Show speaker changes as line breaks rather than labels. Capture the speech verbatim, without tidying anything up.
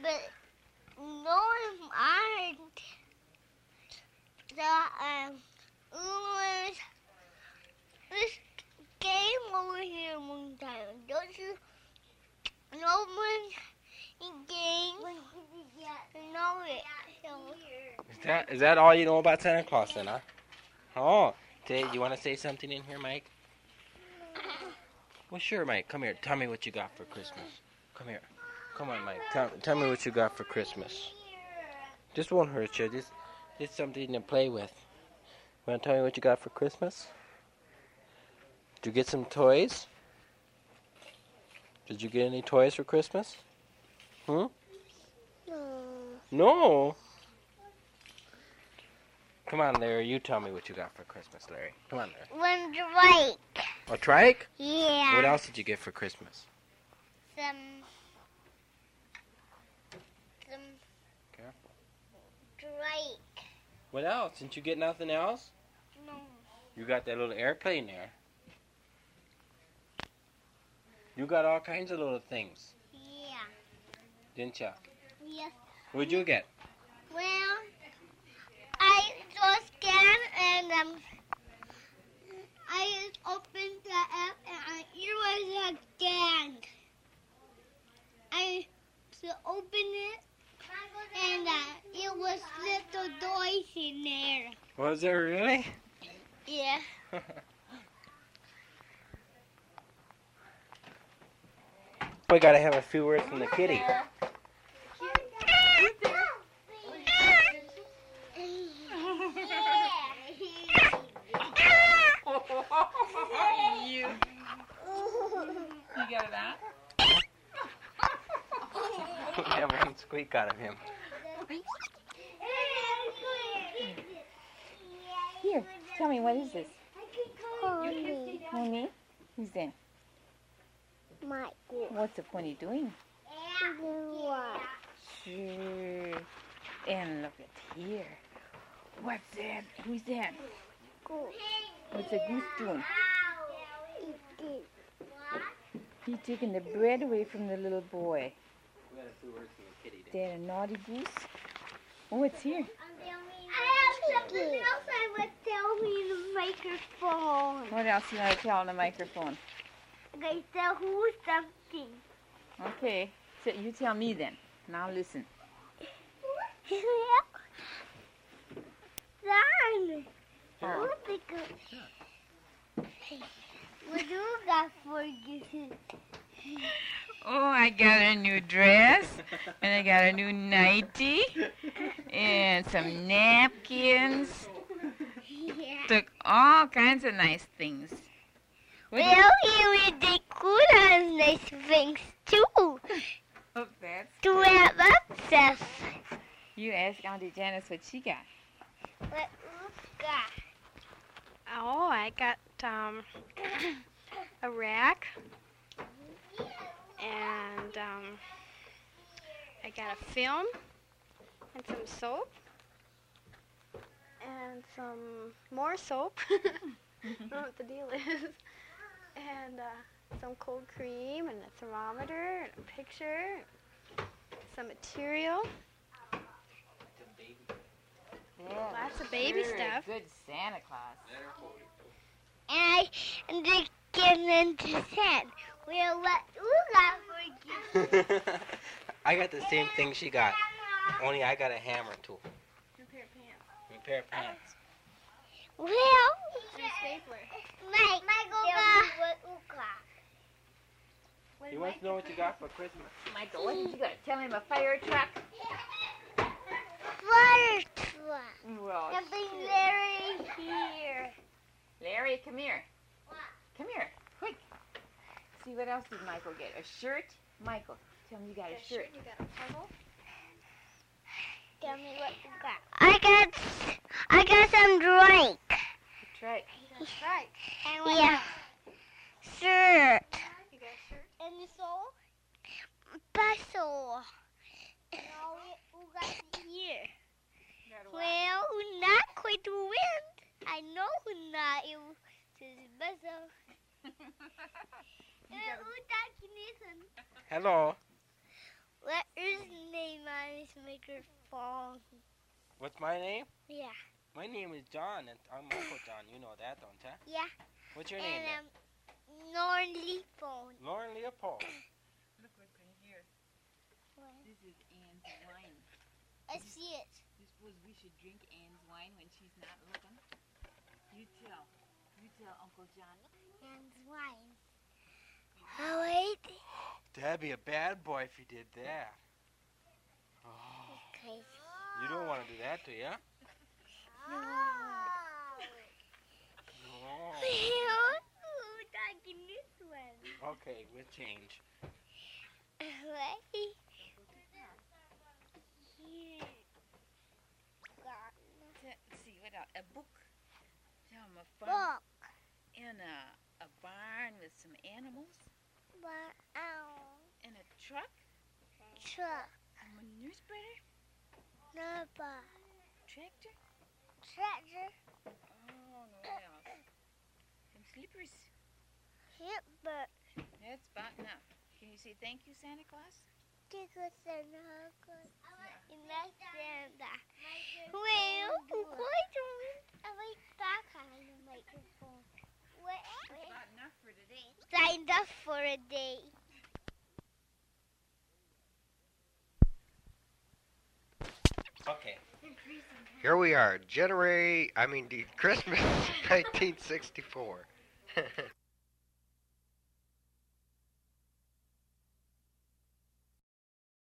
but no one aren't. The um, was this game over here one time. Don't you? No one game. Know it. So.
Is that is that all you know about Santa Claus then, huh? Oh, say, you want to say something in here, Mike? Well, sure, Mike. Come here. Tell me what you got for Christmas. Come here. Come on, Mike. Tell, tell me what you got for Christmas. This won't hurt you. This, this is something to play with. Want to tell me what you got for Christmas? Did you get some toys? Did you get any toys for Christmas? Hmm?
No.
No? Come on, Larry. You tell me what you got for Christmas, Larry. Come on, Larry.
One trike.
A trike?
Yeah.
What else did you get for Christmas?
Some. Some.
Careful.
Trike.
What else? Didn't you get nothing else?
No.
You got that little airplane there. You got all kinds of little things,
Yeah.
didn't you?
Yes.
What'd you get?
Well, I just scanned and um, I just opened the app and it was a stand. I just opened it and uh, it was little toys in there.
Was there really?
Yeah.
We gotta have a few words from the kitty.
You. You got it out?
We have one squeak out of him.
Here, tell me, what is this?
Pony.
Pony? Who's that?
Michael.
What's the pony doing?
What?
Sure. And look at here. What's that? Who's that? What's the goose doing? He's taking the bread away from the little boy.
We got a few words from the kitty.
That a naughty goose? Oh, what's here?
I have something else I would tell me in the microphone.
What else you want to tell on the microphone?
Okay, tell who something.
Okay, so you tell me then. Now listen.
Son,
Oh.
what do you got for you?
Oh, I got a new dress, and I got a new nightie, and some napkins.
Yeah.
Took all kinds of nice things. What do you-
Well, here we did cool and nice things too.
oh, that's
To have access.
You ask Auntie Janice what she got.
What you got?
Oh, I got um, a rack, and um, I got a film, and some soap, and some more soap. I don't know what the deal is. And uh, some cold cream, and a thermometer, and a picture, some material. Lots of baby
Sure,
stuff.
Good Santa Claus.
And I and they get into ten. Well, what you got for you?
I got the same thing she got, only I got a hammer too.
A pair of pants.
A pair of pants.
Well,
And a stapler.
Mike, Michael got what you got.
He wants to know what you got for Christmas.
Michael, what did you got? Tell him a fire truck.
Fire truck.
Well,
Something
sure.
Larry here.
Larry, come here. Come here, quick. See, what else did Michael get? A shirt? Michael, tell him you got a shirt.
You got a puzzle.
Tell me what you got. I got, I got some drink.
That's right.
That's right.
And what yeah. Shirt.
You got a shirt.
And so, puzzle. Now we got here. Well, not quite to win. I know not. It was better.
Hello.
What is his name microphone.
What's my name?
Yeah.
My name is John, and I'm Uncle John. You know that, don't you?
Yeah.
What's your name
And
then?
um, Lauren Leopold.
Lauren Leopold.
Look what's in here.
What?
This is Anne's wine.
I see it.
You suppose we should drink Anne's wine when she's not looking? You tell. You tell Uncle John.
And wine. Oh, wait.
That'd be a bad boy if he did that. Oh,
Crazy.
you don't want to do that, do you?
No.
No.
Ooh, taking this one.
Okay, we'll change.
Wait. Here. Got
Let's see, what else? A book. Tell him a farm
book.
in a, a barn with some animals
But ow.
and a truck
Truck.
and a newspaper,
Number.
tractor.
Tractor.
Oh, no, what else? Some slippers.
Hip, but
That's about enough. Can you say thank you, Santa Claus?
tickles and huggles. Imagine that. Well, why don't I like back on the microphone? What?
That's about enough for today.
Signed up for a day.
Okay.
Here we are, January, I mean, the Christmas nineteen sixty-four.